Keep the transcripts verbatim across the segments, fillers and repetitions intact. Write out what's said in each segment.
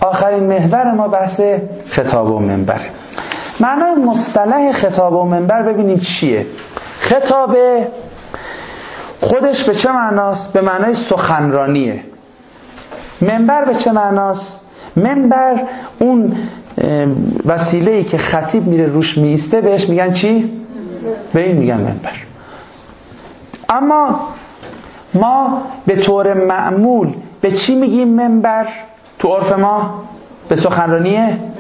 آخرین محور ما بحث خطاب و منبر. معنای مصطلح خطاب و منبر ببینید چیه. خطاب خودش به چه معناست؟ به معنای سخنرانیه. منبر به چه معناست؟ منبر اون وسیله‌ای که خطیب میره روش میسته بهش میگن چی؟ به این میگن منبر. اما ما به طور معمول به چی میگیم منبر؟ تو عرف ما به سخنرانی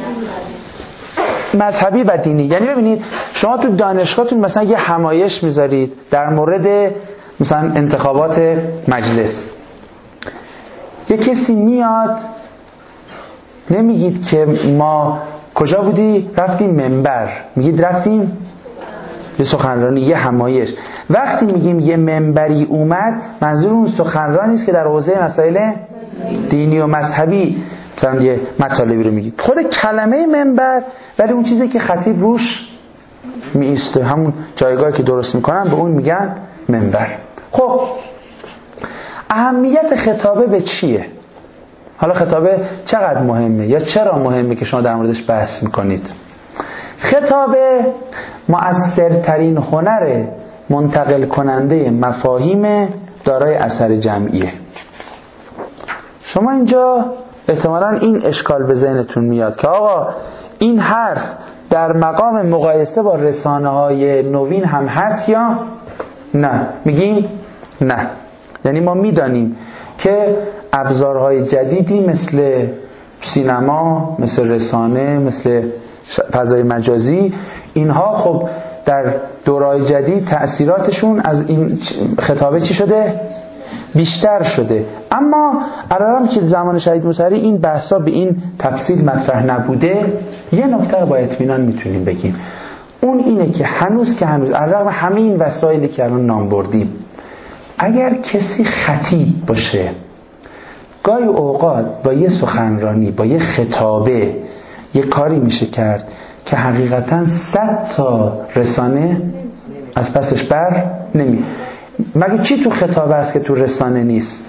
مذهبی و دینی. یعنی ببینید شما تو دانشگاهتون مثلا یه همایش میذارید در مورد مثلا انتخابات مجلس، یه کسی میاد، نمیگید که ما کجا بودی؟ رفتیم منبر. میگید رفتیم یه سخنرانی، یه همایش. وقتی میگیم یه منبری اومد، منظور اون سخنرانی است که در حوزه مسائل دینی و مذهبی مثلا یه مطالبی رو میگید. خود کلمه منبر ولی اون چیزی که خطیب روش میایسته، همون جایگاهی که درست میکنن، به اون میگن منبر. خب اهمیت خطابه به چیه؟ حالا خطابه چقدر مهمه یا چرا مهمه که شما در موردش بحث میکنید؟ خطابه مؤثرترین هنر منتقل کننده مفاهیم دارای اثر جمعیه. شما اینجا احتمالاً این اشکال به ذهنتون میاد که آقا این حرف در مقام مقایسه با رسانه‌های نوین هم هست یا نه؟ میگیم نه. یعنی ما میدانیم که ابزارهای جدیدی مثل سینما، مثل رسانه، مثل فضای مجازی، اینها خب در دورهای جدید تأثیراتشون از این خطابه چی شده؟ بیشتر شده. اما علیرغم که زمان شهید مطهری این بحثا به این تفصیل مطرح نبوده، یه نکته رو با اطمینان میتونیم بگیم. اون اینه که هنوز که هنوز علیرغم همه این وسایلی که الان نام بردیم، اگر کسی خطیب باشه، گاهی اوقات با یه سخنرانی، با یه خطابه یه کاری میشه کرد که حقیقتا صد تا رسانه از پسش بر نمی. مگه چی تو خطابه است که تو رسانه نیست؟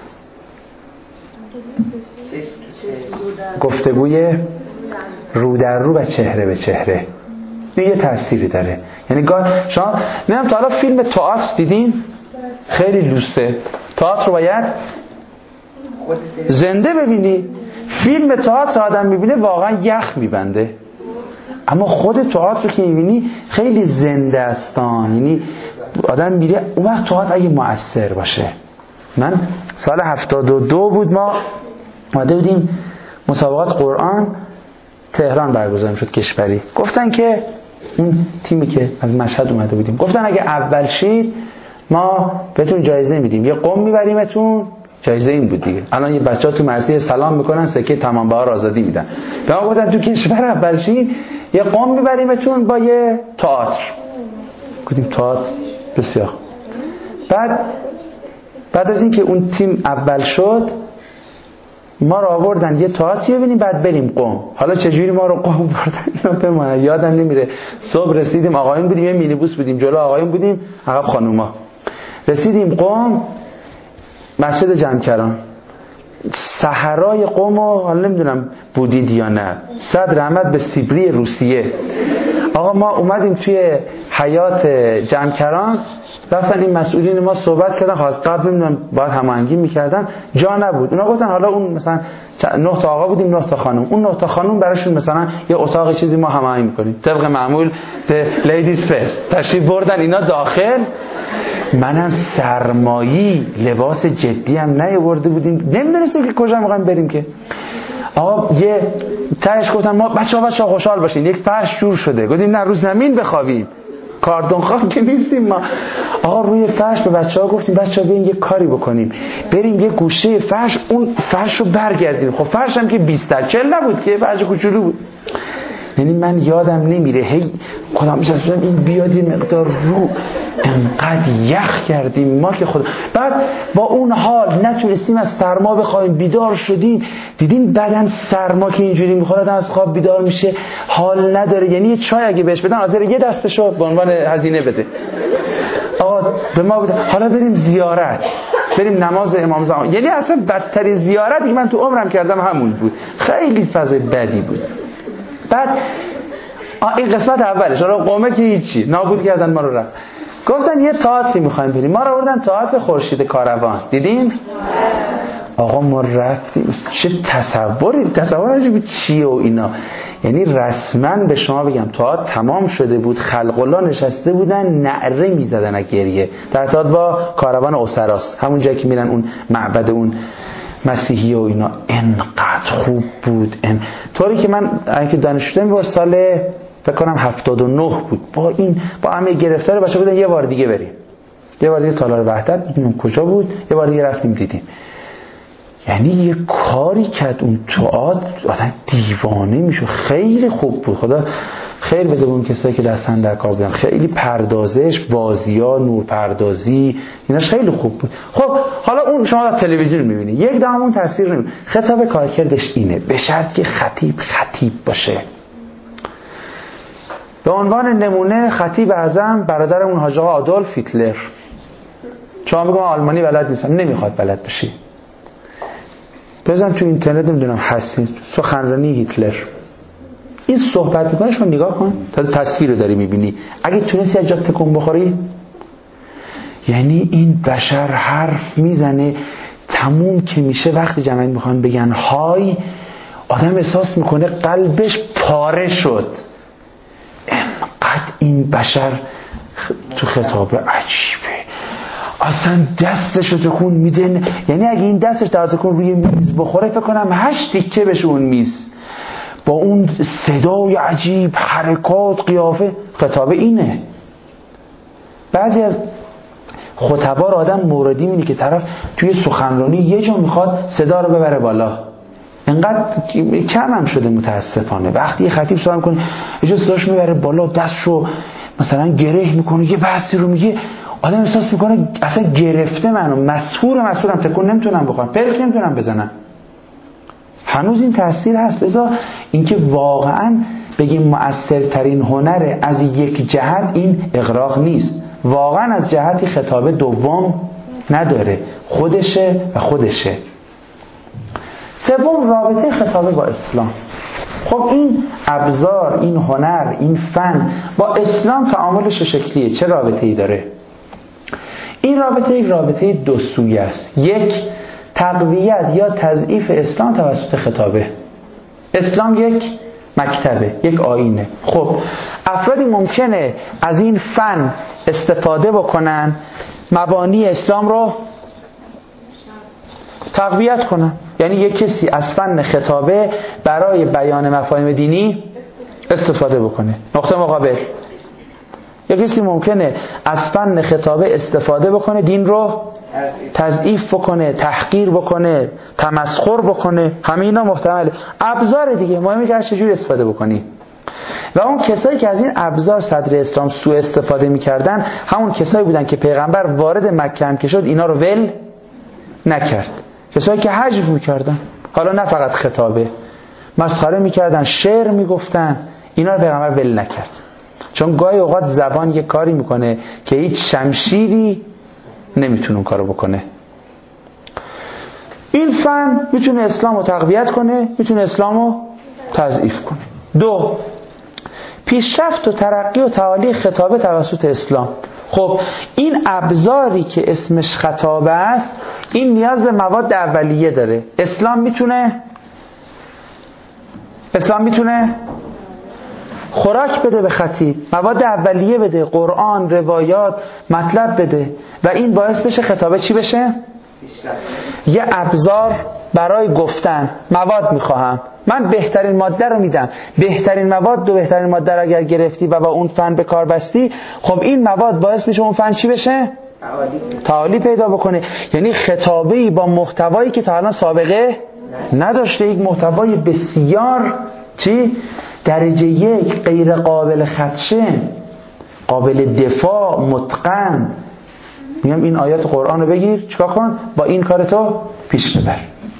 گفتگوی رو در رو و چهره به چهره. این یه تأثیری داره. یعنی گاه شما نمیدونم تا حالا فیلم تئاتر دیدین؟ خیلی لوسه. تئاتر رو باید زنده ببینی. فیلم تئاتر آدم میبینه واقعا یخ میبنده، اما خود تئاتر رو که میبینی خیلی زنده استان. یعنی آدم میره اون وقت تئاتر اگه مؤثر باشه. من سال هفتاد و دو بود، ما اومده بودیم مسابقات قرآن تهران برگزار میشد کشوری. گفتن که اون تیمی که از مشهد اومده بودیم، گفتن اگه اول شید ما بهتون جایزه میدیم، یه قم میبریمتون. جایزه این بود دیگه. الان یه بچه‌ها تو مرسی سلام میکنن، سکه تمام بهار آزادی میدن. به ما گفتن تو کشور اول شید یه قم میبریمتون با یه تئاتر. گفتیم تئاتر بسیار. بعد بعد از اینکه اون تیم اول شد، ما رو آوردن یه تئاتر ببینیم، بعد بریم قم. حالا چجوری ما رو قم بردن بمونه یادم نمیره. صبح رسیدیم، آقایون بودیم، یه مینیبوس بودیم، جلو آقایون بودیم، عقب خانوما. رسیدیم قم، مسجد جمکران، صحرای قم رو حالا نمیدونم بودید یا نه. صد رحمت به سیبری روسیه. آقا ما اومدیم توی حیات جمکران، رفتن این مسئولین ما صحبت کردن، خواست قبل نمیدونم باید هماهنگی میکردن، جا نبود. اونا گفتن حالا اون مثلا نه تا آقا بودیم، نه تا خانم، اون نه تا خانم براشون مثلا یه اتاق چیزی ما هماهنگ میکنیم طبق معمول به لیدیز فرست. تشریف بردن اینا داخل. منم سرمایی لباس جدی هم نیاورده بودیم، نمیدونستیم که کجا میخوایم بریم. که آقا یه تهش گفتن ما بچه‌ها بچه‌ها خوشحال باشین، یک فرش جور شده. گفتیم نه رو زمین بخوابیم، کاردون خواب که نیستیم ما. آقا روی فرش به بچه‌ها گفتیم بچه‌ها بیاین یه کاری بکنیم، بریم یه گوشه فرش اون فرش رو برگردیم. خب فرش هم که بیست تا چهل نبود که، فرش کوچولو بود. یعنی من یادم نمیره هی خودم می‌چسبیدم این بیاد یه مقدار رو، انقدر یخ کردیم ما که خود. بعد با اون حال نتونستیم از سرما بخوایم، بیدار شدیم دیدین بدن سرما که اینجوری میخوره از خواب بیدار میشه، حال نداره. یعنی یه چای اگه بهش بدن حاضر یه دستشو به عنوان هزینه بده. آقا به ما بده حالا بریم زیارت. بریم نماز امام زمان. یعنی اصلا بدترین زیارتی که من تو عمرم کردم همون بود. خیلی فضای بدی بود. بعد این قسمت اولش، حالا قومه که هیچی نابود کردن ما رو. رفت گفتن یه تئاتری میخوایم بریم. ما رو آوردن تئاتر خورشید کاروان. دیدین؟ آقا ما رفتیم، چه تصوری تصوری بود چیه و اینا. یعنی رسما به شما بگم تئاتر تمام شده بود، خلق الله نشسته بودن نعره میزدن از گریه. در تئاتر با کاروان اسراست، همون جایی که میرن اون معبد اون مسیحی و اینا. انقدر خوب بود. ان طوری که من اگه دانشجو بودم سال فکر کنم هفتاد و نه بود، با این با همه گرفتار بچه‌ها بودن یه بار دیگه بریم، یه بار دیگه تالار وحدت ببینیم کجا بود، یه بار دیگه رفتیم دیدیم. یعنی یه کاری کرد اون تئاتر آدم دیوانه میشه. خیلی خوب بود. خدا خیر بده اون کسایی که دستن در کار بودن. خیلی پردازش، بازی‌ها، نور پردازی ایناش خیلی خوب بود. خب حالا اون شما در تلویزیون می‌بینی یک دام اون تاثیر نمی‌کنه. خطاب کارکردش اینه، به شرط که خطیب خطیب باشه. به عنوان نمونه خطیب اعظم برادرمون حاج آقا آدولف هیتلر. شما میگم آلمانی بلد نیستم، نمیخواد بلد بشی. بزن تو اینترنت نمیدونم هستین سخنرانی هیتلر. این صحبت میکنه شما نگاه کن، تا تصویر رو داری میبینی. اگه تونستی از جا تکون بخوری، یعنی این بشر حرف میزنه تموم که میشه. وقتی جمعیت میخوان بگن های، آدم احساس میکنه قلبش پاره شد. انقدر این بشر تو خطاب عجیبه، اصلا دستشو تکون میده. یعنی اگه این دستش در تکون روی میز بخوره فکر کنم هشت تیکه بشه اون میز، با اون صدای عجیب، حرکات، قیافه. خطاب اینه. بعضی از خطبا رو آدم موردی میبینی که طرف توی سخنرانی یه جا میخواد صدا رو ببره بالا. انقدر کم هم شده متاسفانه. وقتی یه خطیب صحبت میکنه یه جا صداش میبره بالا، دستشو مثلا گره میکنه، یه بحثی رو میگه، آدم احساس میکنه اصلا گرفته منو، مسحور مسحورم، تکون نمیتونم بخورم، پلک نمیتونم بزنم. هنوز این تاثیر هست. لذا اینکه واقعا بگیم مؤثرترین هنر از یک جهت، این اغراق نیست. واقعا از جهتی خطاب دوم نداره، خودشه و خودشه. سوم، رابطه خطابه با اسلام. خب این ابزار، این هنر، این فن با اسلام تعاملش شکلیه. چه رابطه‌ای داره؟ این رابطه یک رابطه دو سویه است. یک، تقویت یا تضعیف اسلام توسط خطابه. اسلام یک مکتبه، یک آیینه. خب افرادی ممکنه از این فن استفاده بکنن، مبانی اسلام رو تقویت کنن. یعنی یک کسی از فن خطابه برای بیان مفاهیم دینی استفاده بکنه. نقطه مقابل، یک کسی ممکنه از فن خطابه استفاده بکنه دین رو تضعیف بکنه، تحقیر بکنه، تمسخر بکنه. همه اینا محتمله. ابزار دیگه، مهمه که چجوری استفاده بکنی. و اون کسایی که از این ابزار صدر اسلام سوء استفاده میکردن، همون کسایی بودن که پیغمبر وارد مکه هم که شد اینا رو ول نکرد. کسایی که حجب میکردن، حالا نه فقط خطابه، مسخره میکردن، شعر میگفتن، اینا رو پیغمبر ول نکرد. چون گاهی اوقات زبان یه کاری میکنه که هیچ شمشیری نمیتونه اون کارو بکنه. این فن میتونه اسلام رو تقویت کنه، میتونه اسلام رو تضعیف کنه. دو، پیشرفت و ترقی و تعالی خطابه توسط اسلام. خب این ابزاری که اسمش خطابه است، این نیاز به مواد اولیه داره. اسلام میتونه اسلام میتونه خوراک بده به خطیب، مواد اولیه بده، قرآن، روایات، مطلب بده و این باعث بشه خطابه چی بشه؟ یه ابزار برای گفتن. مواد میخواهم، من بهترین ماده رو میدم. بهترین مواد و بهترین ماده رو اگر گرفتی و با اون فن به کار بستی، خب این مواد باعث میشه اون فن چی بشه؟ تعالی پیدا بکنه. یعنی خطابه‌ای با محتوایی که تا الان سابقه نداشته، یک محتوای بسیار چی؟ درجه یک، غیر قابل خدشه، قابل دفاع، متقن. میگم این آیات قرآن رو بگیر، چیکار کن؟ با این کارتو پیش ببر.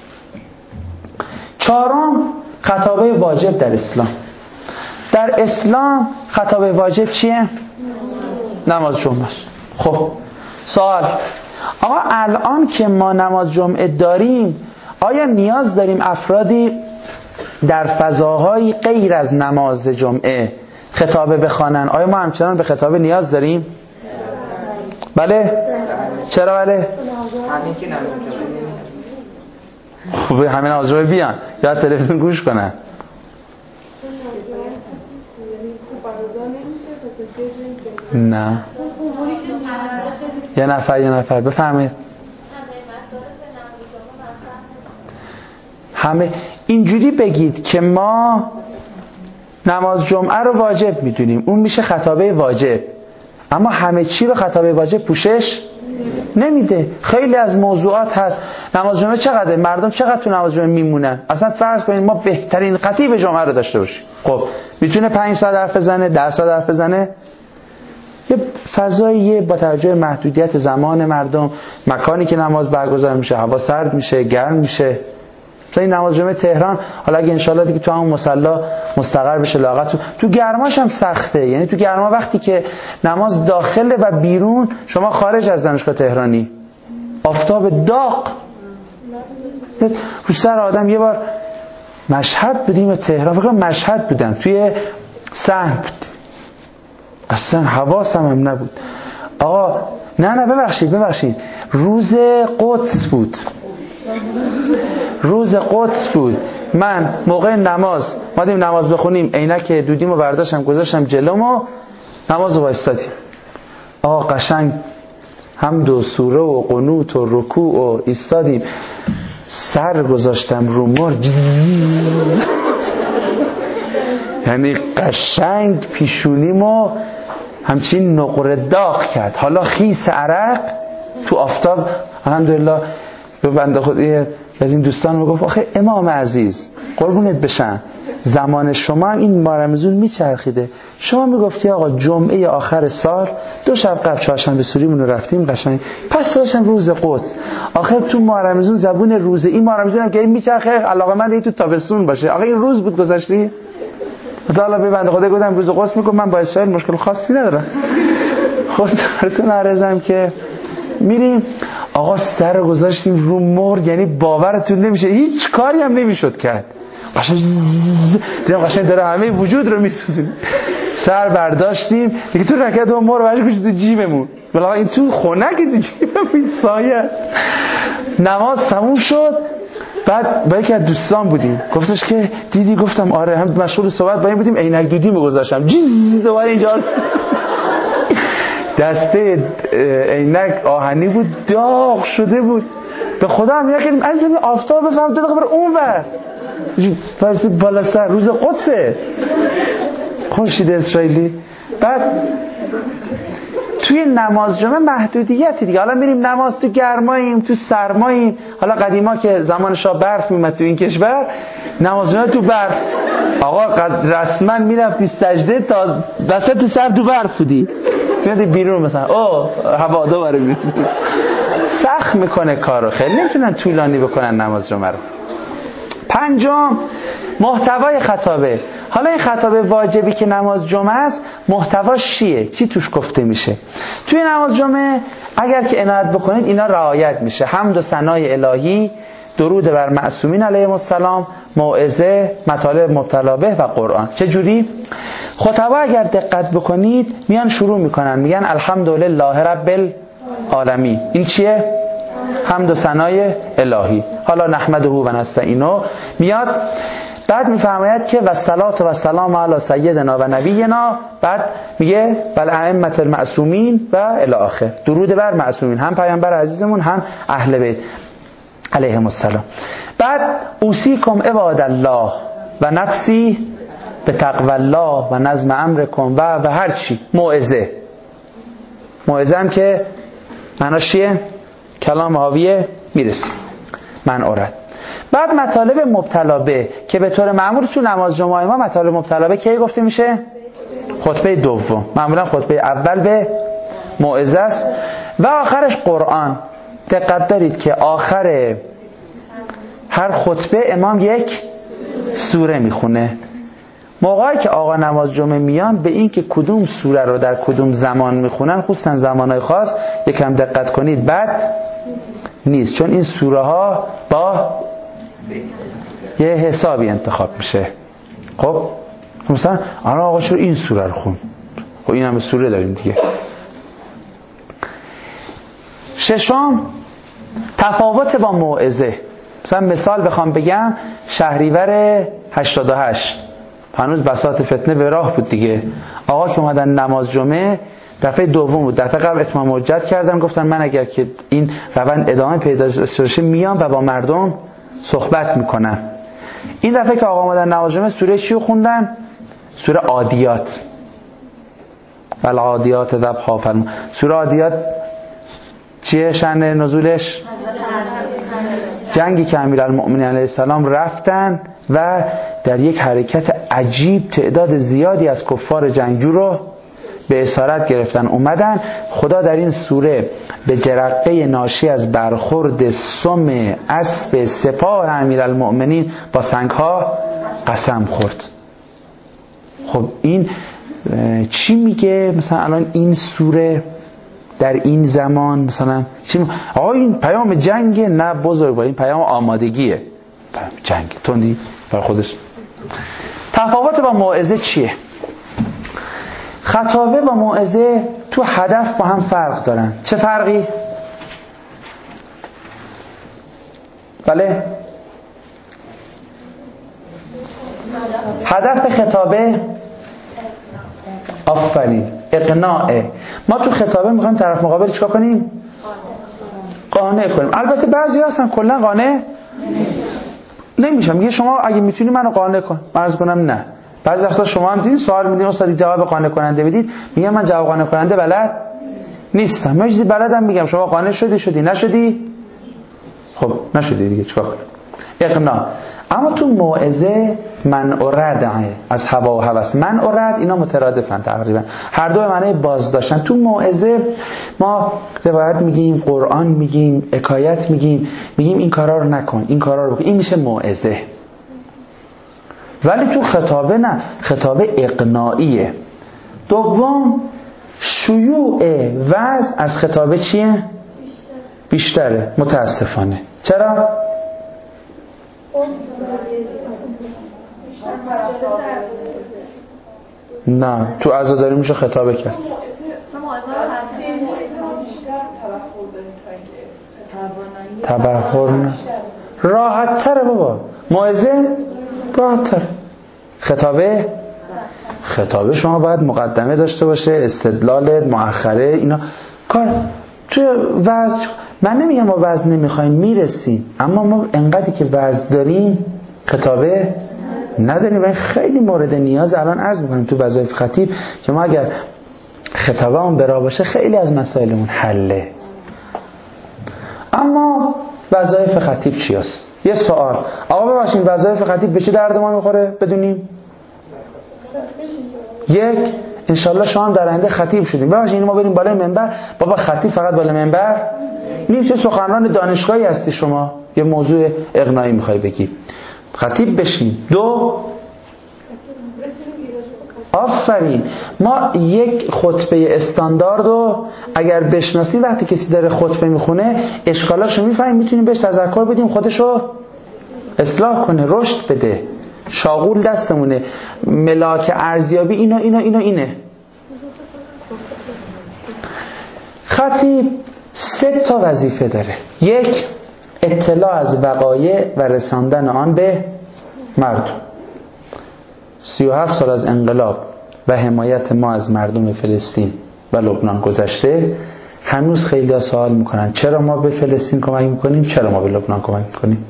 چهارم، خطابه واجب در اسلام. در اسلام خطابه واجب چیه؟ نماز جمعه است. خب سوال، آقا الان که ما نماز جمعه داریم، آیا نیاز داریم افرادی در فضاهای غیر از نماز جمعه خطابه بخوانن؟ آیا ما همچنان به خطابه نیاز داریم؟ بله؟ چرا بله؟ خب همین نماز جمعه بیان یا تلویزیون گوش کنن. نه یه نفر یه نفر بفهمید. همه اینجوری بگید که ما نماز جمعه رو واجب میدونیم، اون میشه خطابه واجب، اما همه چی رو خطابه واجب پوشش نمیده. خیلی از موضوعات هست. نماز جمعه چقدر مردم چقدر تو نماز جمعه میمونن؟ اصلا فرض کنید ما بهترین خطیب جمعه رو داشته باشیم، خب میتونه پنج ساعت حرف بزنه، ده ساعت حرف بزنه؟ یه فضاییه با توجه محدودیت زمان مردم، مکانی که نماز برگزار میشه، هوا سرد میشه، گرم میشه. مثلا این نماز جمعه تهران، حالا اگه انشالله دیگه تو همون مصلا مستقر بشه لااقل تو, تو گرماش هم سخته. یعنی تو گرما وقتی که نماز داخله و بیرون، شما خارج از دانشگاه تهرانی آفتاب داغ رو سر آدم. یه بار مشهد بودیم تهران، فکر کنم مشهد بودم، توی صحن بود، اصلا حواسم هم نبود. آقا نه نه ببخشید ببخشید روز قدس بود، روز قدس بود. من موقع نماز مادیم نماز بخونیم، عینک دودیمو برداشتم گذاشتم جلوم و نماز رو وایستادیم. آقا قشنگ حمد و سوره و قنوت و رکوع و ایستادیم، سر گذاشتم رو مر، یعنی قشنگ پیشونیمو همچین نقره داغ کرد، حالا خیس عرق تو آفتاب. الحمدلله به بنده خودی از این دوستان میگفت آخه امام عزیز قربونت بشم، زمان شما هم این ماه رمضان میچرخیده، شما میگفتی آقا جمعه آخر سال دو شب قبل چهارشنبه سوریمون رو رفتیم قشنگ، پس داشتم روز قدس. آخه تو ماه رمضان زبون روزه، این ماه رمضان هم که این میچرخه علاقمند این تو تابستون باشه. آقا این روز بود گذاشتی؟ حالا به بنده خدا گفتم روز قدس میگم من با اسرائیل مشکل خاصی ندارم. خواستم عرضم که میریم آقا سر گذاشتیم رو مر، یعنی باورتون نمیشه هیچ کاری هم نمیشد کرد. قشنگ دیدم قشنگ داره همه وجود رو میسوزونه. سر برداشتیم دیگه تو رکعت و مر واژه گوش تو جیبمون، والا این تو خنک تو جیبم این سایه است. نماز تموم شد، بعد با یکی از دوستان بودیم، گفتش که دیدی؟ گفتم آره، هم مشغول صحبت با این بودیم، عینک دودیمو گذاشتم جیز دوباره اینجا دسته عینک آهنی بود، داغ شده بود. به خدا هم میگم که از این آفتاب بفهم دو دقیقه بر اونور، پس بالا سر روز قدسه، خورشید اسرائیلی. بعد توی نماز جمعه محدودیتی دیگه. حالا میریم نماز تو گرماییم، تو سرماییم. حالا قدیما که زمان شاه برف میومد تو این کشور، نماز جمعه تو برف. آقا رسما میرفتی سجده تا وسط سر تو برف بودی، میادی بیرون مثلا او هوا دوباره بیرون. سخت میکنه کارو، خیلی نمیتونن طولانی بکنن نماز جمعه رو. پنجم، محتوای خطابه. حالا این خطابه واجبی که نماز جمعه است، محتواش چیه؟ چی توش گفته میشه؟ توی نماز جمعه اگر که عنایت بکنید اینا رعایت میشه: حمد و ثنای الهی، درود بر معصومین علیهم السلام، موعظه، مطالب مبتلا به و قرآن. چه جوری؟ خطبا اگر دقت بکنید میان شروع میکنن میگن الحمدلله رب العالمین. این چیه؟ حمد و ثنای الهی. حالا نحمده و نستعینه میاد، بعد میفرماید که و الصلاه و السلام علی سیدنا و نبینا، بعد میگه بل ائمه المعصومین و الی آخر، درود بر معصومین، هم پیامبر عزیزمون هم اهل بیت علیهم السلام. بعد اوصیکم عباد الله و نفسی به تقوی الله و نظم امرکم و و هر چی. موعظه. موعظه هم که معناش چیه؟ کلام حاویه میرسیم من اورد. بعد مطالب مبتلا به که به طور معمول تو نماز جمعه ما مطالب مبتلا به کی گفته میشه؟ خطبه دوم. معمولا خطبه اول به موعظه است و آخرش قرآن. دقت دارید که آخر هر خطبه امام یک سوره میخونه. موقعی که آقا نماز جمعه میان به این که کدوم سوره رو در کدوم زمان میخونن، خصوصا زمانهای خاص، یکم دقت کنید، بد نیست، چون این سوره ها با یه حسابی انتخاب میشه. خب مثلا الان آقا چرا این سوره رو خون؟ خب این هم سوره داریم دیگه. ششم، تفاوت با موعظه. مثلا مثال بخوام بگم، شهریور هشتاد و هشت هنوز بساط فتنه به راه بود دیگه. آقا که اومدن نماز جمعه، دفعه دوم بود، دفعه قبل اتمام حجت کردن، گفتن من اگر که این روند ادامه پیدا بشه میام و با مردم صحبت میکنم. این دفعه که آقا اومدن نماز جمعه، سوره چی رو خوندن؟ سوره عادیات. والعادیات ضبحا. سوره عادیات چیه شأن نزولش؟ جنگی که امیرالمؤمنین علیه السلام رفتن و در یک حرکت عجیب تعداد زیادی از کفار جنگجو رو به اسارت گرفتن اومدن. خدا در این سوره به جرقه ناشی از برخورد سم اسب سپاه امیرالمؤمنین با سنگها قسم خورد. خب این چی میگه؟ مثلا الان این سوره در این زمان مثلا چی م... آقا این پیام جنگ نه بزرگ، این پیام آمادگیه. پیام جنگ تندی بر خودش. تفاوت با موعظه چیه؟ خطابه با موعظه تو هدف با هم فرق دارن. چه فرقی؟ بله؟ هدف خطابه آفرین اقناعه. ما تو خطابه میخوایم طرف مقابل چیکار کنیم؟ قانع کنیم. البته بعضی هستن کلا قانع نمیشم. میگه شما اگه میتونی منو قانع کن. من عرض کنم نه. بعضی وقتا شما هم دیدین سوال میدین استاد جواب قانع کننده بدید، میگم من جواب قانع کننده بلد نیستم. من چیزی بلدم میگم، شما قانع شدی شدی نشدی خب نشدی دیگه چیکار کنم؟ اقناع. اما تو موعظه منع و ردعه از هوا و هوس. منع و رد اینا مترادفن تقریبا، هر دو معنی باز داشتن. تو موعظه ما روایت میگیم، قرآن میگیم، حکایت میگیم، میگیم این کارا رو نکن، این کارا رو بکن، این میشه موعظه. ولی تو خطابه نه، خطابه اقناعیه. دوم، شیوع وعظ از خطابه چیه؟ بیشتره متاسفانه. چرا؟ نه تو عزاداری میشه خطابه کرد. تبحر نه، راحت تره بابا. موعظه راحت تره. خطابه خطابه شما باید مقدمه داشته باشه، استدلال مؤخره اینا کار. تو وعظ من نمیگم ما وعظ نمیخوایم، میرسیم، اما ما انقدری که وعظ داریم خطابه نداریم و خیلی مورد نیاز. الان عرض میکنیم تو وظایف خطیب که ما اگر خطابه اون برا باشه خیلی از مسائلمون حله. اما وظایف خطیب چی هست؟ یه سوال، آقا ببخشید وظایف خطیب به چه درد ما میخوره بدونیم؟ یک، انشالله شما هم در آینده خطیب شدیم. ببخشید ما بریم بالای منبر، بابا خطیب فقط بالای منبر نیست، چه سخنران دانشگاهی هستی شما، یه موضوع اقناعی میخوای بگی، خطیب بشین. دو، آفرین، ما یک خطبه استاندارد رو اگر بشناسیم، وقتی کسی داره خطبه میخونه اشکالاشو میفهمیم، میتونیم بهش تذکر بدیم خودشو اصلاح کنه، رشد بده. شاغول دستمونه، ملاک ارزیابی اینا اینا اینا اینه. خطیب سه تا وظیفه داره. یک، اطلاع از وقایع و رساندن آن به مردم. سی و هفت سال از انقلاب و حمایت ما از مردم فلسطین و لبنان گذشته، هنوز خیلی ها سوال میکنن چرا ما به فلسطین کمک میکنیم، چرا ما به لبنان کمک میکنیم.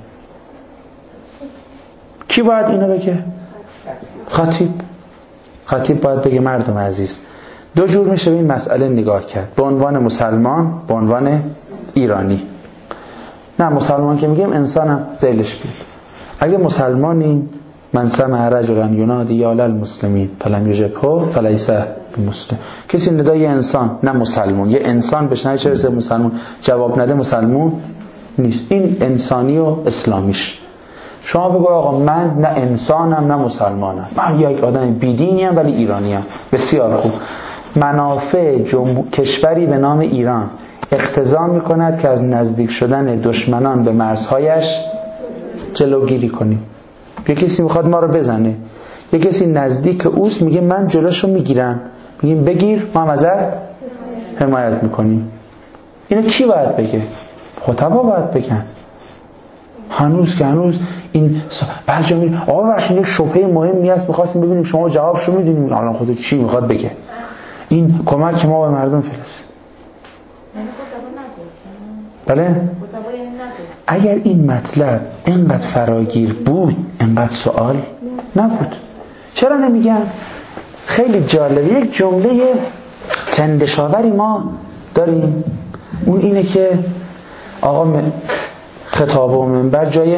کی باید اینو بگه؟ خطیب. خطیب باید بگه مردم عزیز. دو جور میشه به این مسئله نگاه کرد، به عنوان مسلمان، به عنوان ایرانی. نه مسلمان که میگیم انسانم ذیلش بیاد. اگه مسلمانیم، من سمع رجلا ینادی یا للمسلمین فلم یجبه فلیس بمسلم. کسی ندای انسان، نه مسلمان، یه انسان بشنوه چه رسه مسلمان جواب نده، مسلمان نیست. این انسانی و اسلامیش. شما بگو آقا من نه انسانم نه مسلمانم، من یک آدم بیدینیم ولی ایرانیم. بسیار خوب. منافع جمهور... کشوری به نام ایران اقتضا میکند که از نزدیک شدن دشمنان به مرزهایش جلوگیری کنیم. یک کسی میخواد ما رو بزنه، یک کسی نزدیک اوست میگه من جلوشو میگیرم، میگیم بگیر، ما هم ازت حمایت میکنیم. اینو کی باید بگه؟ خطبا باید بگن. هنوز که هنوز این بعضی جا میگن آقا بخشید یک شبهه مهمی هست میخواستیم ببینیم شما جوابشو میدونیم. الان خودت چی میخواد بگه؟ این کمک ما به مردم فلس. بله؟ اگر این مطلب اینقدر فراگیر بود اینقدر سوال نبود. چرا نمیگن؟ خیلی جالبه. یک جمله چندشاوری ما داریم، اون اینه که آقا خطاب و منبر جای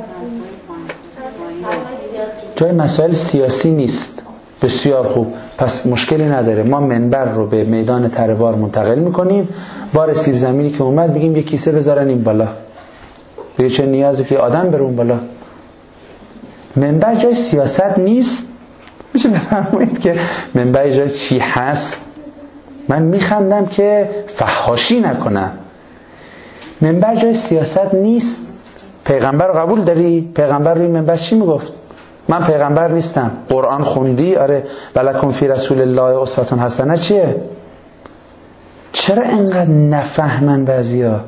جای مسائل سیاسی نیست. بسیار خوب، پس مشکلی نداره. ما منبر رو به میدان تروار منتقل میکنیم، بار سیب زمینی که اومد بگیم یک کیسه بذارن این بالا. دیگه چه نیازی که آدم بره اون بالا؟ منبر جای سیاست نیست. میشه بفرمایید که منبر جای چی هست؟ من میخندم که فحاشی نکنم. منبر جای سیاست نیست. پیغمبر رو قبول داری؟ پیغمبر روی منبر چی میگفت؟ من پیغمبر نیستم. قرآن خوندی؟ آره. ولکم فی رسول الله اسوة حسنه چیه؟ چرا اینقدر نفهمن بعضیا؟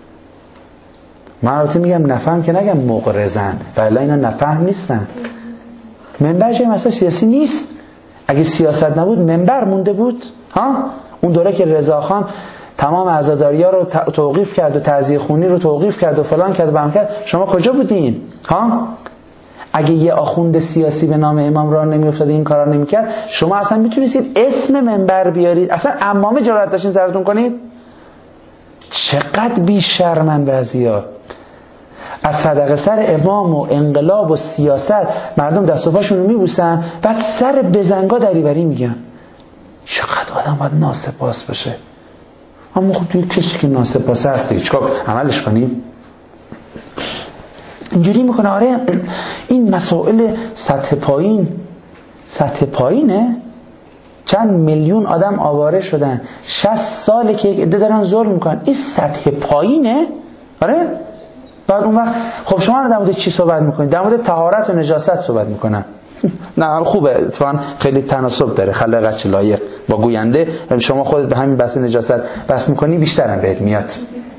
من البته میگم نفهم که نگم مغرضن، ولی اینا نفهم نیستن. منبر جای مسئله سیاسی نیست. اگه سیاست نبود منبر مونده بود؟ ها؟ اون دوره که رضاخان تمام عزاداری‌ها رو توقیف کرد و تعزیه خونی رو توقیف کرد و فلان کرد و بهم کرد، شما کجا بودین؟ ها؟ اگه یه آخوند سیاسی به نام امام راه نمی‌افتاد این کارا نمی‌کرد، شما اصلا میتونید اسم منبر بیارید؟ اصلا عمامه جرأت داشتین سرتون کنید؟ چقدر بی‌شرمن بعضیا. از صدقه سر امام و انقلاب و سیاست مردم دست و پاشون رو میبوسن، بعد سر بزنگا دریوری میگن. چقدر آدم باید ناسپاس باشه. اما خب توی کسی که ناسپاسه هست دیگه چیکار عملش کنیم؟ اینجوری میکنه. آره این مسائل سطح پایین سطح پایینه. چند میلیون آدم آواره شدن، شصت ساله که یک عده دارن ظلم میکنن. این سطح پایینه. آره بعد اون وقت خب شما در مورد چی صحبت میکنید؟ در مورد طهارت و نجاست صحبت میکنم. نه خوبه، اتفاقا خیلی تناسب داره. خلقت چه لایق با گوینده. شما خودت به همین بحث نجاست بحث میکنی، بیشتر هم بهت میاد.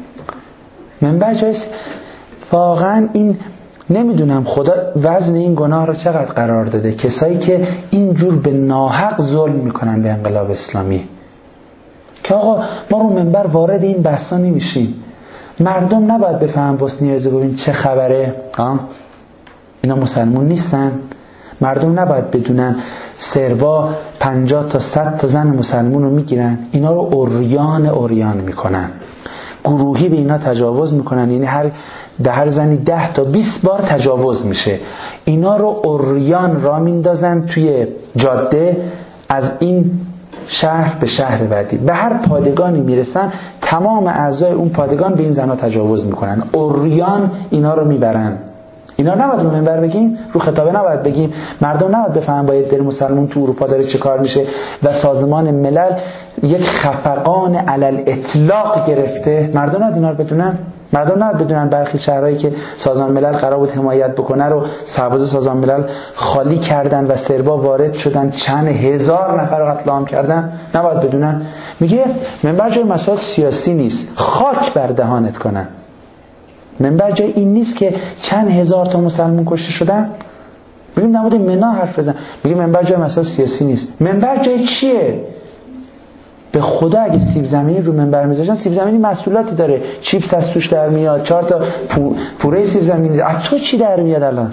منبر جایز واقعا این نمیدونم خدا وزن این گناه رو چقدر قرار داده. کسایی که اینجور به ناحق ظلم میکنن به انقلاب اسلامی، که آقا ما رو منبر وارد این بحثا نمیشیم. مردم نباید بفهم بوسنی هرزگوین چه خبره؟ ها؟ اینا مسلمون نیستن. مردم نباید بدونن سربا پنجاه تا صد تا زن مسلمون رو میگیرن، اینا رو اوریان اوریان میکنن، گروهی به اینا تجاوز میکنن. یعنی هر ده هر زنی ده تا بیست بار تجاوز میشه. اینا رو اوریان را میندازن توی جاده، از این شهر به شهر بعدی. به هر پادگانی میرسن، تمام اعضای اون پادگان به این زنها تجاوز میکنن. اوریان اینا رو میبرن. اینا نباید رو منبر بگیم، رو خطابه نباید بگیم. مردم نباید بفهمن باید در مسلمون تو اروپا داره چه کار میشه و سازمان ملل یک خفقان علل اطلاق گرفته. مردم نباید اینا رو بدونن. مردم نباید بدونن برخی شهرهایی که سازمان ملل قرار بود حمایت بکنه رو سرباز سازمان ملل خالی کردن و سربا وارد شدن، چند هزار نفر رو قتل عام کردن. نباید بدونن. میگه منبر جای مسائل سیاسی نیست. خاک بر دهانت کنن. منبر جای این نیست که چند هزار تا مسلمان کشته شدن. بگیم در مورد منا حرف بزن. میگه منبر جای مسائل سیاسی نیست. منبر جای چیه؟ به خدا اگه سیب زمینی رو منبر میذاشتن، سیب زمینی محصولاتی داره، چیپس از توش در میاد، چهار تا پو، پوره سیب زمینی. از تو چی در میاد الان؟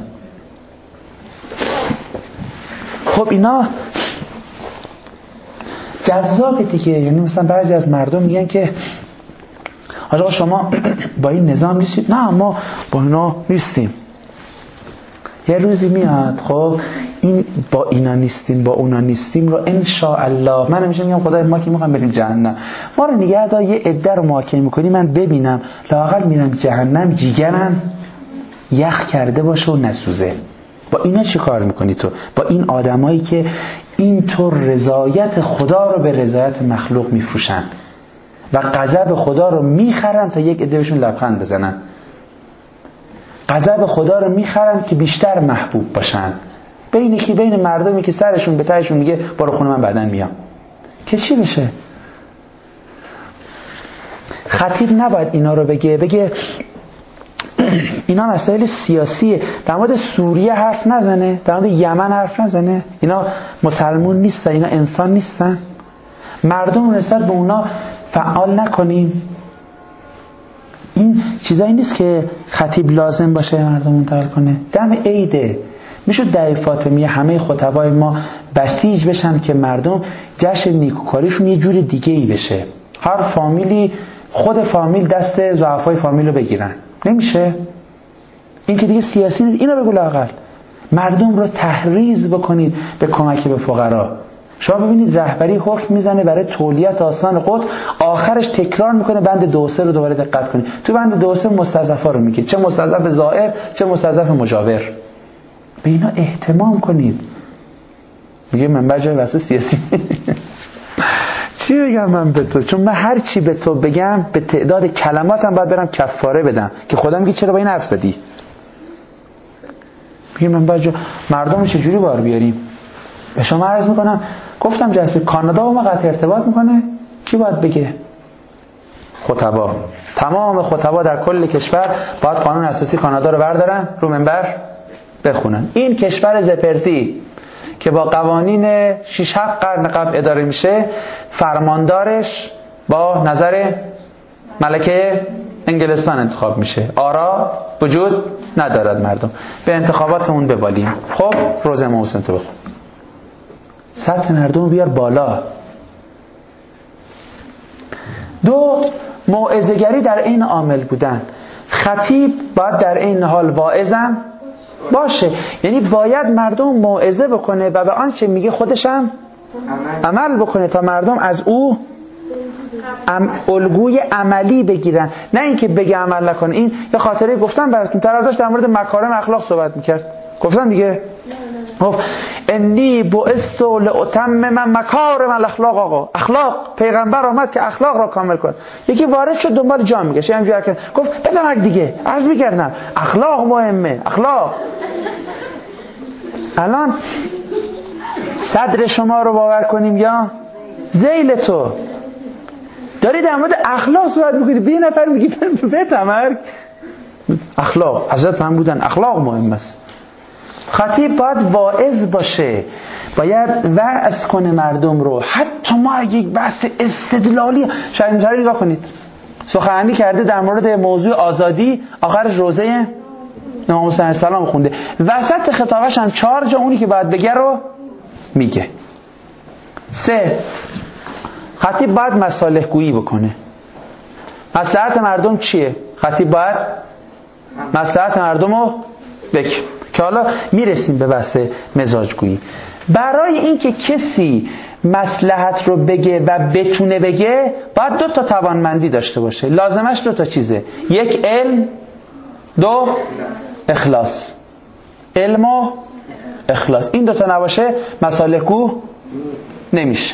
خب اینا جذابه دیگه. یعنی مثلا بعضی از مردم میگن که آقا شما با این نظام نیستید. نه ما با اینا نیستیم. یه روزی میاد خب این با اینا نیستیم با اونا نیستیم رو ان شاء الله من همیشه میگم خدای ما که میخوام بریم جهنم، ما رو نگه دار یه عده رو محاکمه میکنی من ببینم لااقل میرم جهنم جیگرم یخ کرده باشه و نسوزه. با اینا چی کار میکنی تو؟ با این آدمایی که اینطور رضایت خدا رو به رضایت مخلوق میفروشن و غضب خدا رو میخرن تا یک عده بهشون لبخند بزنن، غضب خدا رو میخرن که بیشتر محبوب باشن، بین کی؟ بین مردمی که سرشون به تهشون میگه برو خونه من بعدن میام. که چی بشه؟ خطیب نباید اینا رو بگه بگه اینا مسائل سیاسیه، در مورد سوریه حرف نزنه، در مورد یمن حرف نزنه، اینا مسلمون نیستن، اینا انسان نیستن، مردم نسبت به اونا فعال نکنیم. این چیزایی نیست که خطیب لازم باشه مردم منتقل کنه. دم عیده میشد دعای فاطمیه همه خطبای ما بسیج بشن که مردم جشن نیکوکاریشون یه جور دیگه ای بشه، هر فامیلی خود فامیل دست ضعفای فامیل رو بگیرن. نمیشه. این که دیگه سیاسی نیست. اینو بگو لااقل مردم رو تحریض بکنید به کمک به فقرا. شما ببینید رهبری حکم میزنه برای تولیت آستان قدس، آخرش تکرار میکنه بند دو سه رو دوباره دقت کنید. تو بند دو سه مستضعفا رو میگه، چه مستضعف زائر چه مستضعف مجاور. به اینا اهتمام کنید. میگه منبع جای واسه سیاسی. چی بگم من به تو؟ چون من هر چی به تو بگم به تعداد کلماتم باید برم کفاره بدم که خدا میگه چرا با این حرف زدی. میگه منبع جای مردم چجوری بار بیاریم؟ به شما عرض میکنم، گفتم جذب کانادا با ما قطع ارتباط میکنه. کی باید بگه؟ خطبا. تمام خطبا در کل کشور باید قانون اساسی کانادا رو بردارن رو منبر بخونن. این کشور زپرتی که با قوانین شش هفت قرن قبل اداره میشه، فرماندارش با نظر ملکه انگلستان انتخاب میشه. آرا وجود ندارد، مردم به انتخاباتمون ببالیم. خب روز امام حسین تو بخون، سطح مردم بیار بالا. دو، موعظه‌گری در این عامل بودن. خطیب باید در این حال واعظم باشه، یعنی باید مردم موعظه بکنه و به آنچه میگه خودشم عمل بکنه تا مردم از او الگوی عملی بگیرن، نه اینکه بگه عمل نکنه. این یه خاطره گفتم براتون، طرف داشت در مورد مکارم اخلاق صحبت میکرد، گفتم دیگه خب انی بعثت لاتمم مکارم الاخلاق. آقا اخلاق، پیغمبر آمد که اخلاق را کامل کنه. یکی وارد شد دنبال جام میگشت، همینجوری که گفت بدمک دیگه عرض میکردم اخلاق مهمه، اخلاق. الان صدر شما رو باور کنیم یا ذیل تو داری در مورد اخلاق صحبت میکنی، به یه نفر میگی بدمک اخلاق. حضرت من بودن اخلاق مهم است. خطیب باید واعظ باشه، باید وعظ کنه مردم رو. حتی ما اگه یک بحث استدلالی شاید اینجوری نگاه کنید، سخنرانی کرده در مورد موضوع آزادی، آخرش روزه امام حسین علیه السلام خونده، وسط خطابش هم چهار جا اونی که باید بگه رو میگه. سه، خطیب باید مصالح گویی بکنه. مصلحت مردم چیه؟ خطیب باید مصلحت مردم رو بگه، که حالا میرسیم به بحث مزاجگویی. برای اینکه کسی مصلحت رو بگه و بتونه بگه باید دو تا توانمندی داشته باشه. لازمش دو تا چیزه، یک علم، دو اخلاص. علم و اخلاص، این دو تا نباشه مصالح گو نمیشه.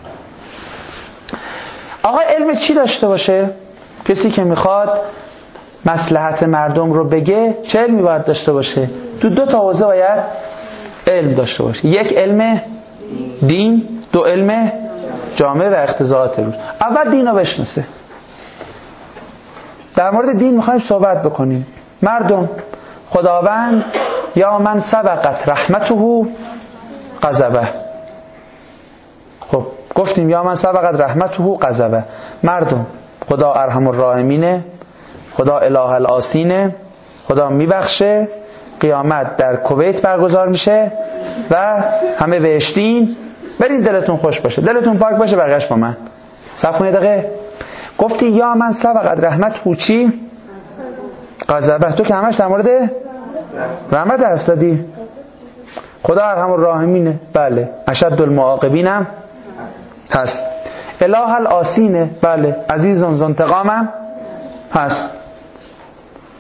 آقا علم چی داشته باشه؟ کسی که میخواد مصلحت مردم رو بگه چه علمی باید داشته باشه؟ تو دو تا حوزه باید علم داشته باشه، یک علم دین، دو علم جامعه و اقتضاعات روز. اول دین رو بشناسه. در مورد دین میخوایم صحبت بکنیم. مردم، خداوند یا من سبقت رحمته غضبه. خب گفتیم یا من سبقت رحمته غضبه. مردم، خدا ارحم الراحمینه، خدا اله الآسینه، خدا میبخشه. قیامت در کویت برگزار میشه و همه بهشتین. برین دلتون خوش باشه، دلتون پاک باشه، بقیه‌اش با من. صبر کنید دقیقه. گفتی یا من سبقت رحمته چی؟ غضبه. تو که همش در مورد رحمت حرف زدی. خدا ارحم الراحمینه، بله. اشد المعاقبین هم هست. اله الآسینه، بله. عزیز ذو انتقام هم هست.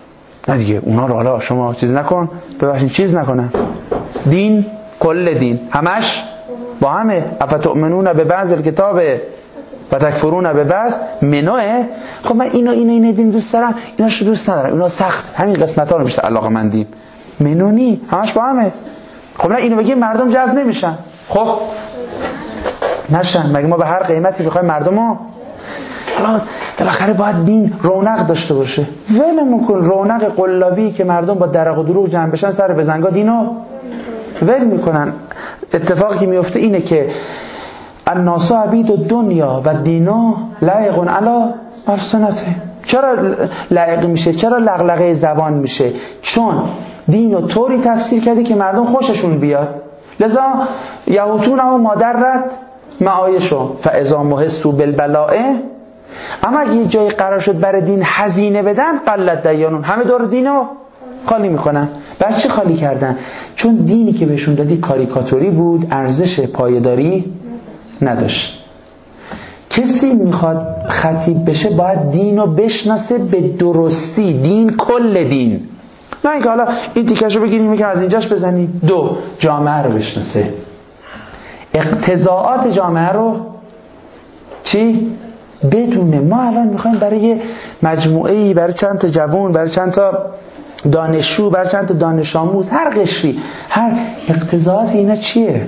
نه دیگه اونا رو حالا شما چیز نکن، ببخشید چیز نکنن. دین کل دین همش با همه. افتؤمنون به بعض الکتاب و تکفرون به بعض منوه. خب من اینو اینو اینو دین دوست دارم، ایناشو دوست ندارم، اینا سخت، همین قسمت ها رو بیشتر علاقه‌مندیم. منونی همش با همه. خب نه اینو بگیم مردم جذب نمیشن. خب نشن، مگه ما به هر قیمتی بخوایم مردمو؟ بالاخره باید دین رونق داشته باشه. ولمون کن رونق قلابی که مردم با درق و دروغ جمع بشن سر بزنگا دینو ول میکنن. اتفاقی که میفته اینه که الناس عبید و دنیا و دینو لایق علی مرسنته. چرا لایق میشه؟ چرا لغلغه زبان میشه؟ چون دینو طوری تفسیر کرده که مردم خوششون بیاد. لذا یهوتونه و مادرت معایشو فاذا محسوا بالبلاء. اما اگه یه جایی قرار شد برای دین هزینه بدن قلت دیانون، همه دور دینو خالی میکنن. برای چی خالی کردن؟ چون دینی که بهشون دادی کاریکاتوری بود، ارزش پایداری نداشت. کسی میخواد خطیب بشه باید دینو بشناسه به درستی. دین کل دین، نه اینکه حالا این تیکش رو بگیریم که از اینجاش بزنیم. دو، جامعه رو بشناسه، اقتضاعات جامعه رو چی؟ بدونه. ما الان میخوایم برای مجموعه‌ای، برای چند تا جوان، برای چند تا دانشجو، برای چند تا دانش آموز، هر قشری، هر اقتضاعات اینا چیه؟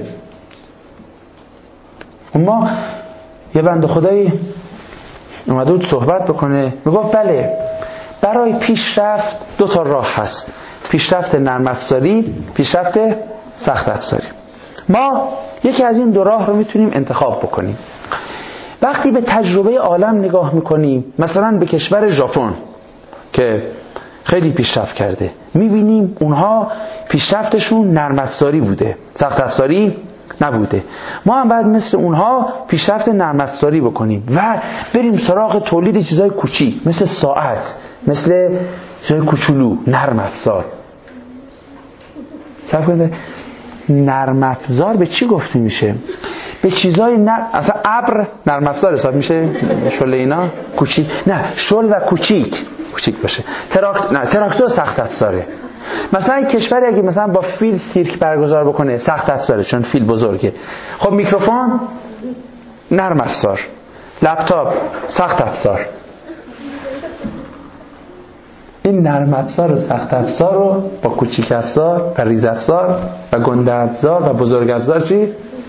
ما یه بنده خدایی اومده بود صحبت بکنه، میگفت بله برای پیشرفت دو تا راه هست، پیشرفت نرم افزاری، پیشرفت سخت افزاری. ما یکی از این دو راه رو میتونیم انتخاب بکنیم. وقتی به تجربه عالم نگاه میکنیم، مثلا به کشور ژاپن که خیلی پیشرفت کرده، میبینیم اونها پیشرفتشون نرم افزاری بوده، سخت افزاری نبوده. ما هم باید مثل اونها پیشرفت نرم افزاری بکنیم و بریم سراغ تولید چیزای کوچیک مثل ساعت، مثل چیزای کوچولو، نرم افزار. صبر کنید، نرم افزار به چی گفته میشه؟ به چیزای نرم، اصلا ابر نرم افزار حساب میشه؟ شل اینا کوچیک، نه شل و کوچیک کوچیک باشه. تراکت نه تراکتور سخت افزاره. مثلا کشوری اگه مثلا با فیل سیرک برگزار بکنه سخت افزاره چون فیل بزرگه. خب میکروفون نرم افزار، لپتاپ سخت افزار. این نرم افزار و سخت افزار رو با کوچیک افزار و ریز افزار و گنده افزار و بزرگ افزار چی؟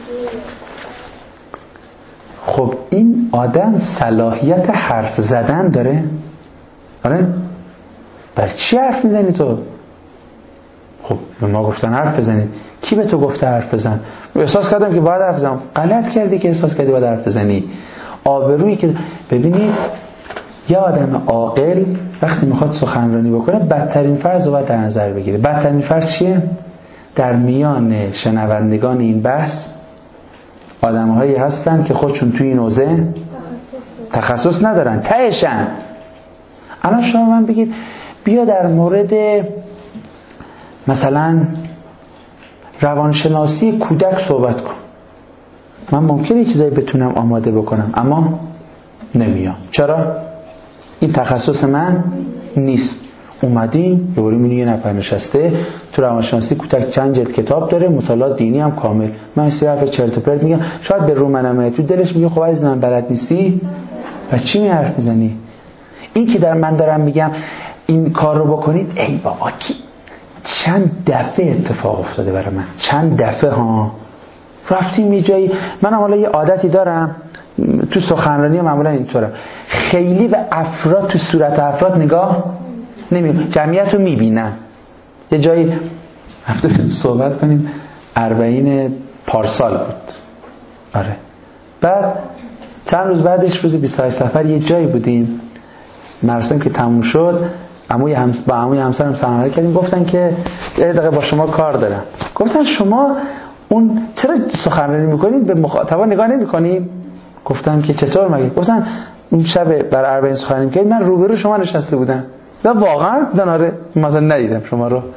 خب این آدم صلاحیت حرف زدن داره؟ آره؟ بر چی حرف میزنی تو؟ خب به ما گفتن حرف بزنید. کی به تو گفته حرف بزن؟ احساس کردم که باید حرف بزنم. غلط کردی که احساس کردی باید حرف بزنی. آبرویی که ببینید یه آدم عاقل وقتی میخواد سخنرانی بکنه بدترین فرض رو باید در نظر بگیره. بدترین فرض چیه؟ در میان شنوندگان این بحث آدم‌هایی هستن که خودشون توی این حوزه تخصص ندارن، تهشن. الان شما من بگید بیا در مورد مثلا روانشناسی کودک صحبت کن. من ممکنه چیزایی بتونم آماده بکنم اما نمیام. چرا؟ این تخصص من نیست. اومدیم یه باری می‌بینی یه نفر نشسته تو روانشناسی کودک چند جلد کتاب داره، مطالعات دینی هم کامل. من سه حرف چرت و پرت میگم، شاید به رو منمه تو دلش میگه خب عزیز من بلد نیستی، پس چی می حرف میزنی؟ این که در من دارم میگم این کار رو بکنید، ای بابا کی چند دفعه اتفاق افتاده برای من، چند دفعه ها رفتیم یه جایی. من حالا یه عادتی دارم تو سخنرانی معمولا اینطورم، خیلی به افراد تو صورت افراد نگاه نمی‌کنم، جمعیت رو میبینم. یه جایی رفتیم صحبت کنیم، اربعین پارسال بود، آره. بعد چند روز بعدش روز بیست و هشت سفر یه جایی بودیم، مراسم که تموم شد عموی همس... با عموی همسرم سلام کردیم، گفتن که یه دقیقه با شما کار دارم. گفتن شما اون چرا سخنرانی میکنید به مخاطبا نگاه نمیکنید؟ گفتم که چطور مگه؟ گفتن اون شب بر اربعین سخنرانی کردید من روبرو شما نشسته بودم. واقعا دناره مثلا ندیدم شما رو،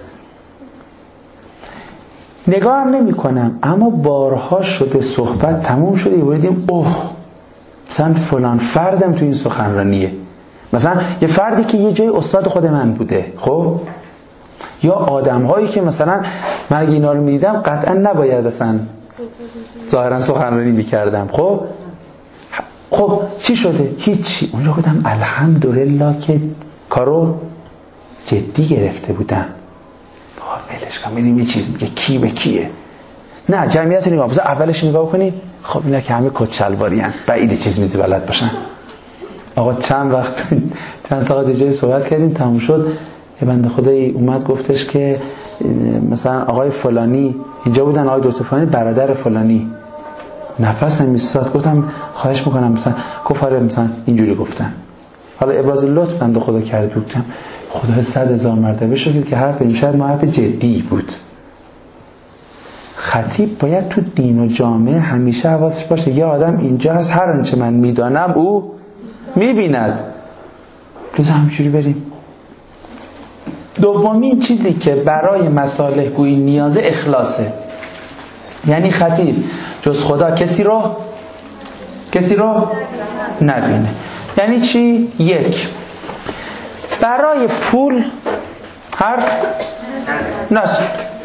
نگاه هم نمی کنم. اما بارها شده صحبت تموم شده یه دیدیم اوه مثلا فلان فردم تو این سخنرانیه. مثلا یه فردی که یه جای استاد خود من بوده، خب یا آدم هایی که مثلا من اگه اینا رو میدیدم قطعا نباید اصلا ظاهرا سخنرانی میکردم. خب خب چی شده؟ هیچی. اونجا گفتم الحمدلله که کارو جدی گرفته بودم. ولش کن، میریم یه چیز میگه کی به کیه. نه جمعیت رو نگاه، بذار اولش نگاه کنی. خب اینا که همه کت شلواری ان، بعیده چیز میزی بلد باشن. آقا چند وقت چند ساعت دیگه صحبت کردیم، تموم شد. یه بنده خدایی اومد گفتش که مثلا آقای فلانی اینجا بودن، آقای دکتر فلانی برادر فلانی. نفسم ایستاد، گفتم خواهش میکنم مثلا. گفت آره مثلا اینجوری گفتن. حالا ابراز لطف بنده خدا کرد. گفتم خدا صد هزار مرتبه شکر که حرف این شاید ما حرف جدی بود. خطیب باید تو دین و جامعه همیشه حواسش باشه یه آدم اینجا هست، هر آنچه من میدانم او میبیند. لذا همینجوری بریم. دومین چیزی که برای مصالح گویی نیازه اخلاصه. یعنی خطیب جز خدا کسی رو کسی رو نبینه. یعنی چی؟ یک، برای پول هر ناس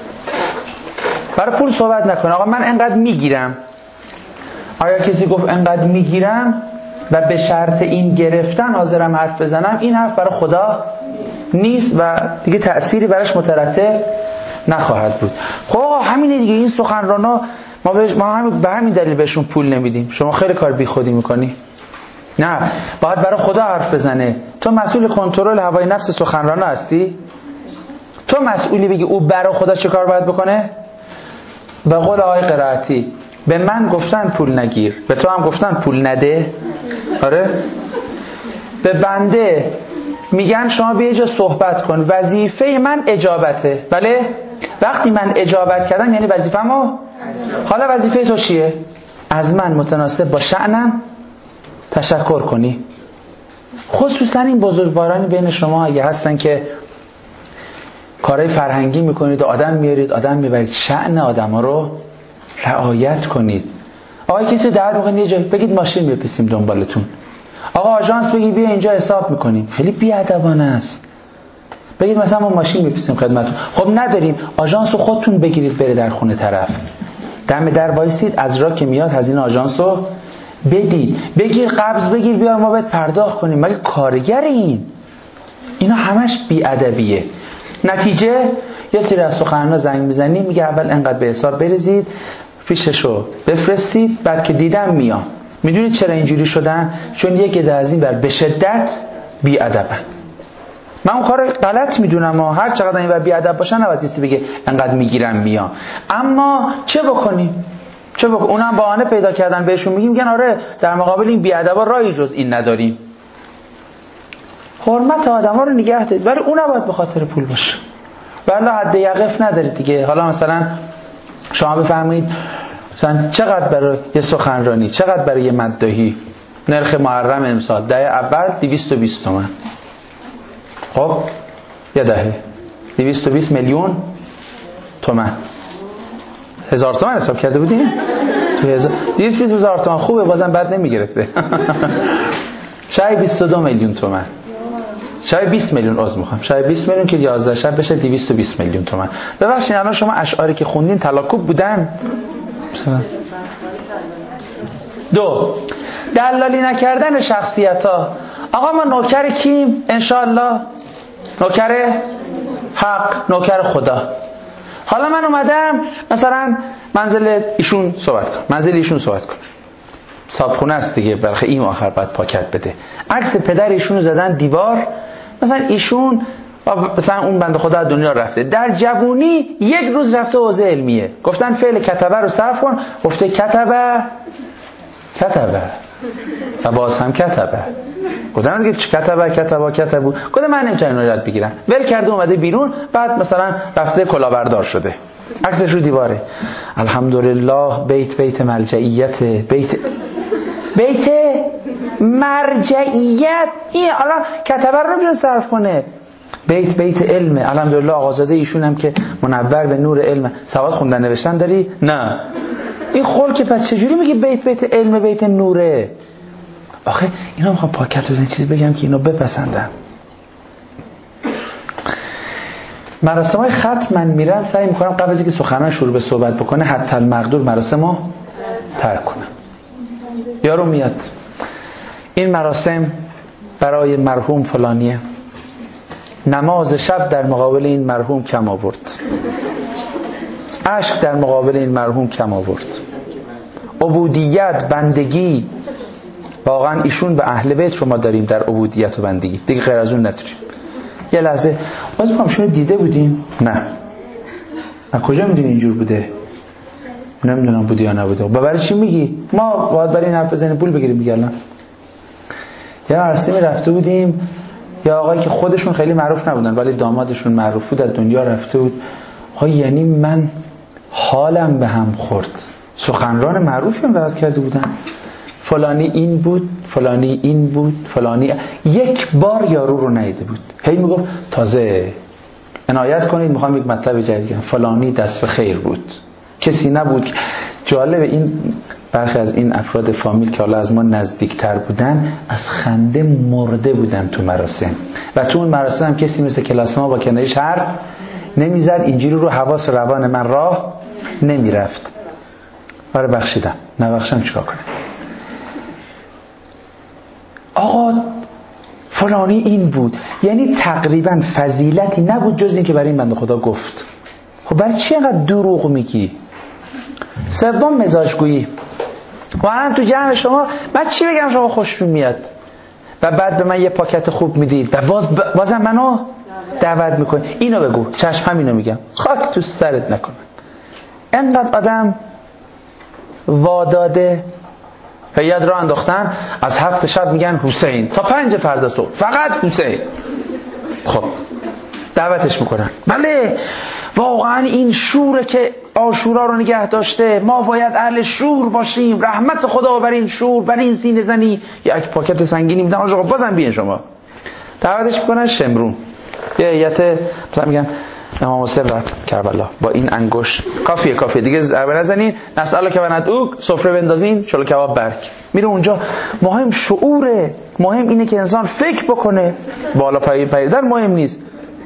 برای پول صحبت نکنه. آقا من انقدر میگیرم. آیا کسی گفت انقدر میگیرم و به شرط این گرفتن حاضرم حرف بزنم؟ این حرف برای خدا نیست و دیگه تأثیری براش مترتب نخواهد بود. خب آقا همینه دیگه، این سخنرانا ما به ما هم به همین دلیل بهشون پول نمیدیم. شما خیلی کار بیخودی میکنی. نه، باید برای خدا حرف بزنه. تو مسئول کنترل هوای نفس سخنرانا هستی؟ تو مسئولی بگی او برای خدا چه کار باید بکنه؟ به قول آقای قرائتی به من گفتن پول نگیر، به تو هم گفتن پول نده. آره؟ به بنده میگن شما بیا جا صحبت کن، وظیفه من اجابته. بله؟ وقتی من اجابت کردم یعنی وظیفه‌مو. حالا وظیفه تو چیه؟ از من متناسب با شأنم تشکر کنی. خصوصا این بزرگوارانی بین شما اگه هستن که کارهای فرهنگی میکنید و آدم میارید آدم میبرید، شأن آدم ها رو رعایت کنید. آقا کسی دعوت میکنید یه جایی بگید ماشین بپیسیم دنبالتون. آقا آژانس بگی بیا اینجا حساب میکنیم. خیلی بی‌ادبانه است. بگید مثلا ما ماشین میپیسیم خدمتتون. خب نداریم، آژانس رو خودتون بگیرید بره در خونه طرف. دم در وایسید، از را که میاد هزینه آژانس رو بدید. بگیر قبض بگیر بیا ما بهت پرداخت کنیم. مگه کارگر این؟ اینا همش بی‌ادبیه. نتیجه یه سری از سخنران‌ها زنگ میزنی میگه اول انقدر به حساب بریزید، فیششو بفرستید، بعد که دیدم میام. میدونید چرا اینجوری شدن؟ چون یک عده از این بر به شدت بی‌ادبن. من اون کار غلط میدونم و هر چقدر این بر بی‌ادب باشن نباید کسی بگه انقدر میگیرم میام. اما چه بکنیم؟ چه بکنیم؟ اونم بهانه پیدا کردن بهشون میگیم میگن آره در مقابل این بی‌ادبا راهی جز این نداریم. حرمت آدما رو نگه دارید، ولی اون نباید به خاطر پول باشه. ولی حد یقف ندارید دیگه. حالا مثلا شما بفهمید مثلا چقدر برای یه سخنرانی، چقدر برای یه مداحی نرخ محرم امسال دهه اول دویست و بیست تومن. خب یه دهه دویست و بیست میلیون تومن. هزار تومن حساب کرده بودیم؟ تو هزار دویست و بیست هزار تومن خوبه، بازم بد نمیگرفته. شاید بیست و دو میلیون تومن. شاید بیست میلیون عذر میخوام. شاید بیست میلیون که یازده شب بشه دویست و بیست میلیون تومن. ببخشید الان شما اشعاری که خوندین تلاکوب بودن؟ مثلا دو، دلالی نکردن شخصیت ها. آقا ما نوکر کیم؟ انشاءالله نوکر حق، نوکر خدا. حالا من اومدم مثلا منزل ایشون صحبت کن، منزل ایشون صحبت کن. صابخونه است دیگه، برخه این آخر باید پاکت بده. عکس پدر ایشون زدن دیوار. مثلا ایشون مثلا اون بنده خدا از دنیا رفته، در جوونی یک روز رفته حوزه علمیه، گفتن فعل کتبه رو صرف کن، گفته کتبه کتبه و باز هم کتبه. گفتن دیگه چه کتبه کتبه کتبه، گفتم من نمیتونم اینو یاد بگیرم. ول کرده اومده بیرون، بعد مثلا رفته کلاهبردار شده، عکسش رو دیواره. الحمدلله بیت بیت ملجئیت، بیت بیت مرجعیت. این حالا کتبه رو نمیتونه صرف کنه. بیت بیت علمه. الحمدلله آقازاده ایشون هم که منور به نور علم. سواد خوندن نوشتن داری؟ نه. این خل که پس چجوری میگه بیت بیت علم بیت نوره؟ آخه اینا میخوام پاکت رو این چیز بگم که اینا بپسندن. مراسم های ختم من میرم سعی میکنم قبل از اینکه سخنان شروع به صحبت بکنه حتی المقدور مراسم رو ترک کنم. یارو میاد این مراسم برای مرحوم فلانیه، نماز شب در مقابل این مرحوم کم آورد، عشق در مقابل این مرحوم کم آورد، عبودیت، بندگی. واقعا ایشون به اهل بیت رو ما داریم در عبودیت و بندگی، دیگه غیر از اون نداریم. یه لحظه باز میگم شما دیده بودین؟ نه. از کجا میدونی اینجور بوده؟ نمیدونم بودی یا نبوده. برای چی میگی؟ ما باید برای این حرف بزنیم پول بگیریم دیگه. الان یه مراسمی رفته بودیم، یا آقایی که خودشون خیلی معروف نبودن ولی دامادشون معروف بود، از دنیا رفته بود. ها یعنی من حالم به هم خورد. سخنران معروفی هم دعوت کرده بودن، فلانی این بود، فلانی این بود، فلانی یک بار یارو رو ندیده بود. هی میگفت تازه عنایت کنید میخوام یک مطلب جدید بگم، فلانی دست به خیر بود، کسی نبود. جالب این برخی از این افراد فامیل که حالا از ما نزدیکتر بودن از خنده مرده بودن تو مراسم، و تو اون مراسم هم کسی مثل کلاس ما با کنایش حرف نمیزد، اینجوری رو حواس و روان من راه نمیرفت. برای بخشیدم نبخشم چیکار کنه؟ آقا فلانی این بود، یعنی تقریبا فضیلتی نبود جز این که برای این بنده خدا گفت. خب برای چی اینقدر دروغ میگی؟ سوم مزاجگویی. و الان تو جمع شما من چی بگم شما خوشتون میاد و بعد به من یه پاکت خوب میدید و باز بازم منو دعوت میکنید. اینو بگو، چشم همینو میگم، خاک تو سرت نکنن. اینقدر آدم واداده هیئت را انداختن، از هفت شب میگن حسین تا پنج فردا صبح فقط حسین. خب دعوتش میکنن. بله واقعا این شوره که عاشورا رو نگه داشته، ما باید اهل شور باشیم، رحمت خدا بر این شور، بر این سینه زنی. یک پاکت سنگینی میدن، آقا بازم بیاین شما. دعوتش میکنن شمرون، یه هیئت مثلا میگن امام حسین و کربلا با این انگشت کافیه کافیه دیگه ضربه نزنین، نسأله که بندوق سفره بندازین شلو کباب برک. میره اونجا. مهم شعوره، مهم اینه که انسان فکر بکنه، بالا پایین پریدن مهم نیست.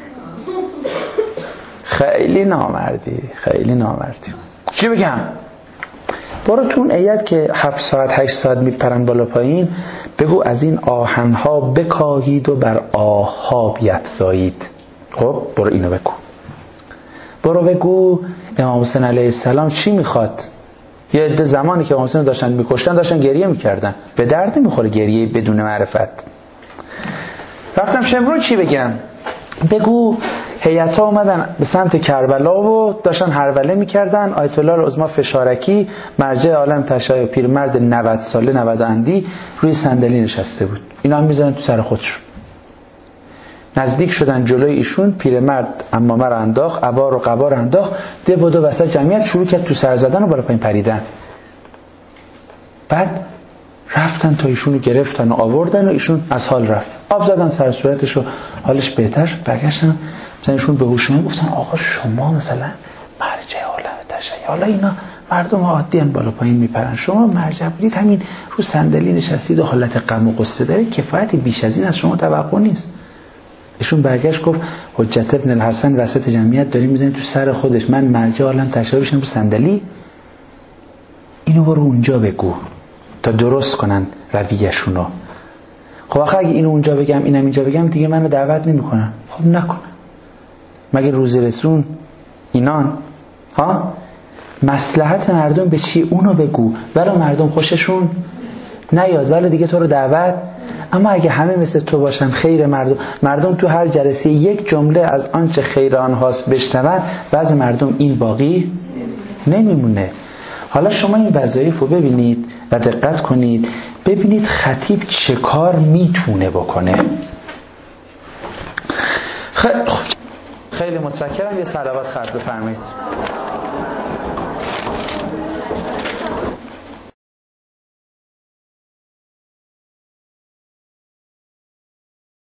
خیلی نامردی، خیلی نامردی. چی بگم؟ برو تو اون هیئت که هفت ساعت هشت ساعت میپرن بالا پایین، بگو از این آهنها بکاهید و بر آهها بیفزایید. خب برو اینو بگو. برو بگو امام حسین علیه السلام چی میخواد. یه عده زمانی که امام حسین داشتن میکشتن داشتن گریه میکردن، به درد نمیخوره گریه بدون معرفت. رفتم شمرون چی بگم؟ بگو هیئت‌ها اومدن به سمت کربلا و داشتن هروله میکردن. آیت الله العظمی فشارکی مرجع عالم تشیع پیرمرد نود ساله نود اندی روی صندلی نشسته بود، اینا هم میزنن تو سر خودشون. نزدیک شدن جلوی ایشون، پیرمرد عمامه رو انداخت، عبا رو قبا رو انداخت، ده بدو وسط جمعیت شروع کرد تو سر زدن و بالا پایین پریدن. بعد رفتن تا ایشون رو گرفتن و آوردن و ایشون از حال رفت، آب زدن سر صورتش و حالش بهتر. برگشتن مثلا ایشون به هوش اومد، گفتن آقا شما مثلا مرجع عالم تشیع، حالا اینا مردم عادی ان بالا پایین میپرن، شما مرجع بودید همین رو صندلی نشستید و حالت غم و غصه داره، کفایتی بیش از این از شما توقع نیست. ایشون برگشت گفت حجت ابن الحسن وسط جمعیت داری میزنی تو سر خودش، من مرجع عالم تشیع بشم رو صندلی؟ اینو برو اونجا بگو تا درست کنن رویه‌شونو. خب آخه اگه اینو اونجا بگم اینم اینجا بگم دیگه منو دعوت نمیکنن. خب نکنن، مگه روزی رسون اینان؟ ها مصلحت مردم به چی؟ اونو بگو، برای مردم خوششون نیاد ولی دیگه تو رو دعوت. اما اگه همه مثل تو باشن، خیر مردم مردم تو هر جلسه یک جمله از آنچه خیر آنهاست بشنون، بعض مردم این باقی نمیمونه. حالا شما این وظایف رو ببینید و دقت کنید، ببینید خطیب چه کار میتونه بکنه. خیلی خیلی متشکرم. یه صلوات خرد بفرمایید.